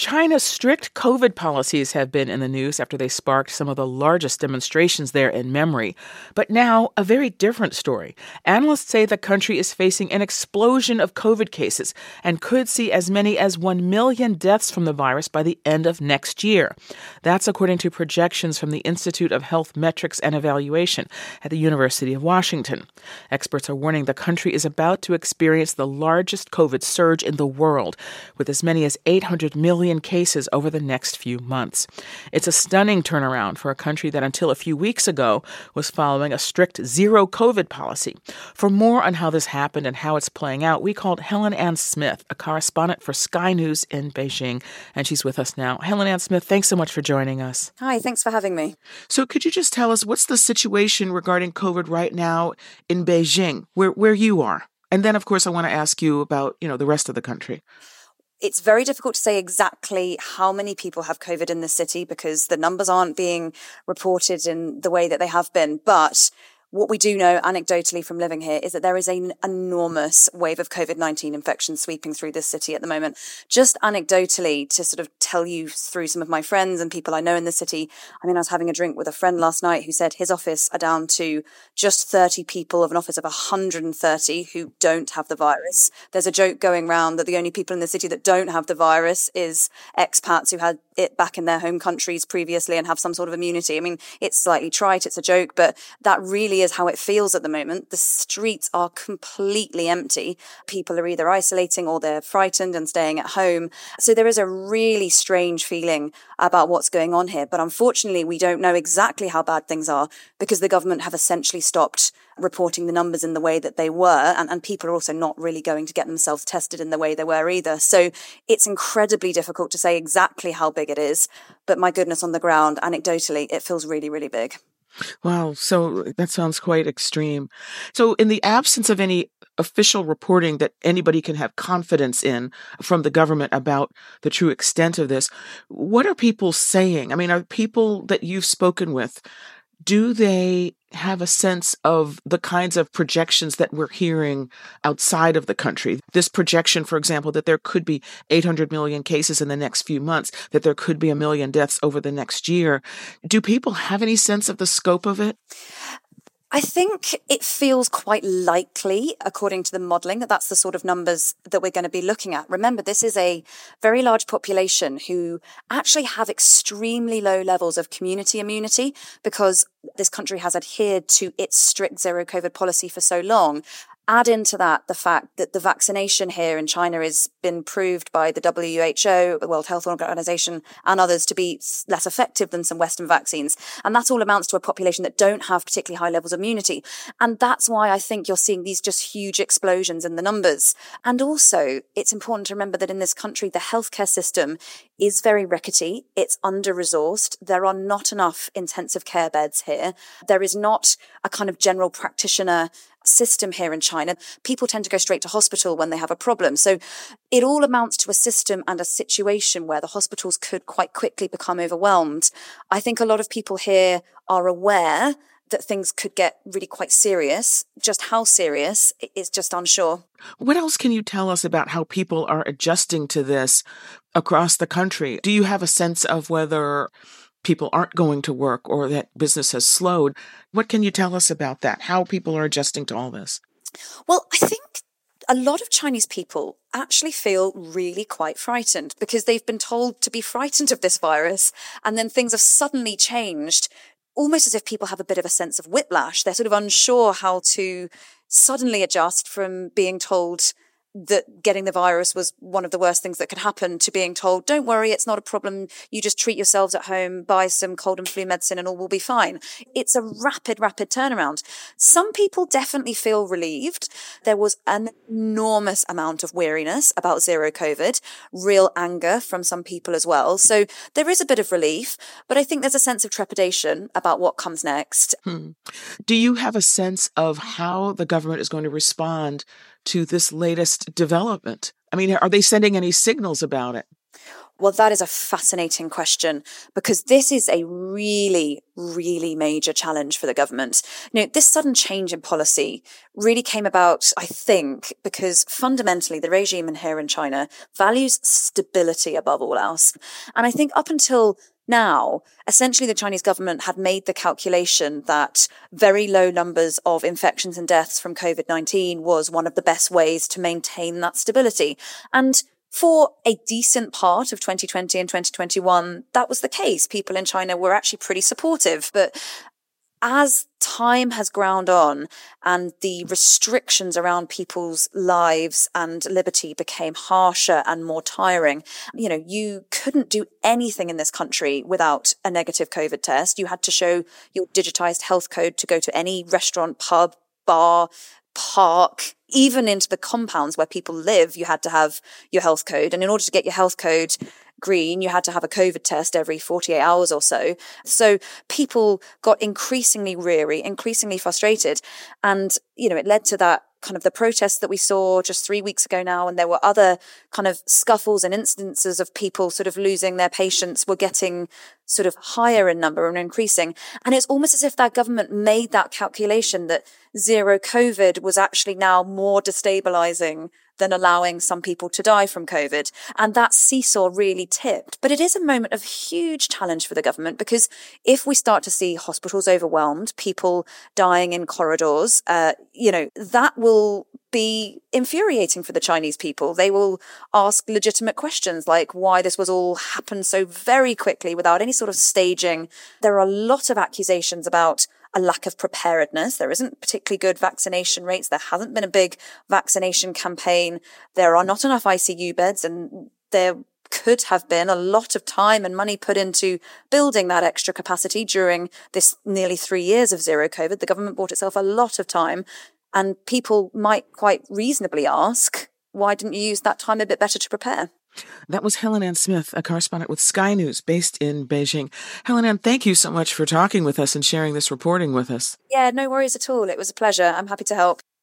China's strict COVID policies have been in the news after they sparked some of the largest demonstrations there in memory. But now, a very different story. Analysts say the country is facing an explosion of COVID cases and could see as many as 1 million deaths from the virus by the end of next year. That's according to projections from the Institute of Health Metrics and Evaluation at the University of Washington. Experts are warning the country is about to experience the largest COVID surge in the world, with as many as 800 million cases over the next few months. It's a stunning turnaround for a country that until a few weeks ago was following a strict zero COVID policy. For more on how this happened and how it's playing out, we called Helen Ann Smith, a correspondent for Sky News in Beijing, and she's with us now. Helen Ann Smith, thanks so much for joining us. Hi, thanks for having me. So could you just tell us what's the situation regarding COVID right now in Beijing, where you are? And then, of course, I want to ask you about, the rest of the country. It's very difficult to say exactly how many people have COVID in the city because the numbers aren't being reported in the way that they have been. But what we do know anecdotally from living here is that there is an enormous wave of COVID-19 infections sweeping through this city at the moment. Just anecdotally, to sort of tell you through some of my friends and people I know in the city, I was having a drink with a friend last night who said his office are down to just 30 people of an office of 130 who don't have the virus. There's a joke going around that the only people in the city that don't have the virus is expats who had it back in their home countries previously and have some sort of immunity. It's slightly trite, it's a joke, but that really is how it feels at the moment. The streets are completely empty. People are either isolating or they're frightened and staying at home. So there is a really strange feeling about what's going on here. But unfortunately, we don't know exactly how bad things are because the government have essentially stopped reporting the numbers in the way that they were. And people are also not really going to get themselves tested in the way they were either. So it's incredibly difficult to say exactly how big it is. But my goodness, on the ground, anecdotally, it feels really, really big. Wow. So that sounds quite extreme. So in the absence of any official reporting that anybody can have confidence in from the government about the true extent of this, what are people saying? Are people that you've spoken with, do they have a sense of the kinds of projections that we're hearing outside of the country? This projection, for example, that there could be 800 million cases in the next few months, that there could be 1 million deaths over the next year. Do people have any sense of the scope of it? I think it feels quite likely, according to the modelling, that that's the sort of numbers that we're going to be looking at. Remember, this is a very large population who actually have extremely low levels of community immunity because this country has adhered to its strict zero COVID policy for so long. Add into that the fact that the vaccination here in China has been proved by the WHO, the World Health Organization, and others to be less effective than some Western vaccines. And that all amounts to a population that don't have particularly high levels of immunity. And that's why I think you're seeing these just huge explosions in the numbers. And also, it's important to remember that in this country, the healthcare system is very rickety. It's under-resourced. There are not enough intensive care beds here. There is not a kind of general practitioner system here in China. People tend to go straight to hospital when they have a problem. So it all amounts to a system and a situation where the hospitals could quite quickly become overwhelmed. I think a lot of people here are aware that things could get really quite serious. Just how serious is just unsure. What else can you tell us about how people are adjusting to this across the country? Do you have a sense of whether people aren't going to work or that business has slowed? What can you tell us about that? How people are adjusting to all this? Well, I think a lot of Chinese people actually feel really quite frightened because they've been told to be frightened of this virus. And then things have suddenly changed, almost as if people have a bit of a sense of whiplash. They're sort of unsure how to suddenly adjust from being told that getting the virus was one of the worst things that could happen to being told, don't worry, it's not a problem. You just treat yourselves at home, buy some cold and flu medicine and all will be fine. It's a rapid turnaround. Some people definitely feel relieved. There was an enormous amount of weariness about zero COVID, real anger from some people as well. So there is a bit of relief, but I think there's a sense of trepidation about what comes next. Do you have a sense of how the government is going to respond to this latest development? Are they sending any signals about it? Well, that is a fascinating question, because this is a really, really major challenge for the government. This sudden change in policy really came about, I think, because fundamentally the regime here in China values stability above all else. And I think up until now, essentially the Chinese government had made the calculation that very low numbers of infections and deaths from COVID-19 was one of the best ways to maintain that stability. And for a decent part of 2020 and 2021, that was the case. People in China were actually pretty supportive. But as time has ground on and the restrictions around people's lives and liberty became harsher and more tiring, you couldn't do anything in this country without a negative COVID test. You had to show your digitized health code to go to any restaurant, pub, bar, park, even into the compounds where people live. You had to have your health code. And in order to get your health code green, you had to have a COVID test every 48 hours or so. So people got increasingly weary, increasingly frustrated. And, it led to that kind of the protests that we saw just 3 weeks ago now. And there were other kind of scuffles and instances of people sort of losing their patience were getting sort of higher in number and increasing. And it's almost as if that government made that calculation that zero COVID was actually now more destabilizing than allowing some people to die from COVID. And that seesaw really tipped. But it is a moment of huge challenge for the government, because if we start to see hospitals overwhelmed, people dying in corridors, that will be infuriating for the Chinese people. They will ask legitimate questions like why this was all happened so very quickly without any sort of staging. There are a lot of accusations about a lack of preparedness. There isn't particularly good vaccination rates. There hasn't been a big vaccination campaign. There are not enough ICU beds, and there could have been a lot of time and money put into building that extra capacity during this nearly 3 years of zero COVID. The government bought itself a lot of time, and people might quite reasonably ask, why didn't you use that time a bit better to prepare? That was Helen Ann Smith, a correspondent with Sky News based in Beijing. Helen Ann, thank you so much for talking with us and sharing this reporting with us. Yeah, no worries at all. It was a pleasure. I'm happy to help.